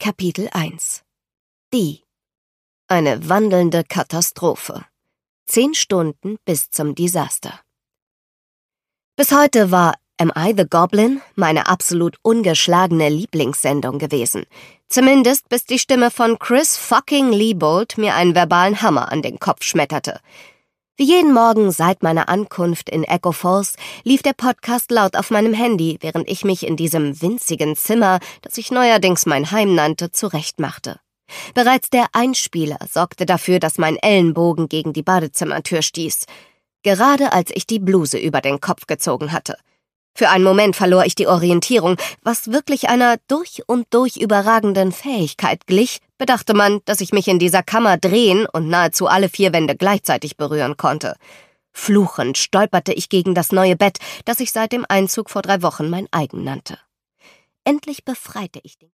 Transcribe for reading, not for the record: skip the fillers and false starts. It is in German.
Kapitel 1 Eine wandelnde Katastrophe. 10 Stunden bis zum Desaster. Bis heute war Am I the Goblin meine absolut ungeschlagene Lieblingssendung gewesen. Zumindest bis die Stimme von Chris fucking Liebold mir einen verbalen Hammer an den Kopf schmetterte. Wie jeden Morgen seit meiner Ankunft in Echo Falls lief der Podcast laut auf meinem Handy, während ich mich in diesem winzigen Zimmer, das ich neuerdings mein Heim nannte, zurechtmachte. Bereits der Einspieler sorgte dafür, dass mein Ellenbogen gegen die Badezimmertür stieß, gerade als ich die Bluse über den Kopf gezogen hatte. Für einen Moment verlor ich die Orientierung, was wirklich einer durch und durch überragenden Fähigkeit glich, bedachte man, dass ich mich in dieser Kammer drehen und nahezu alle 4 Wände gleichzeitig berühren konnte. Fluchend stolperte ich gegen das neue Bett, das ich seit dem Einzug vor 3 Wochen mein eigen nannte. Endlich befreite ich den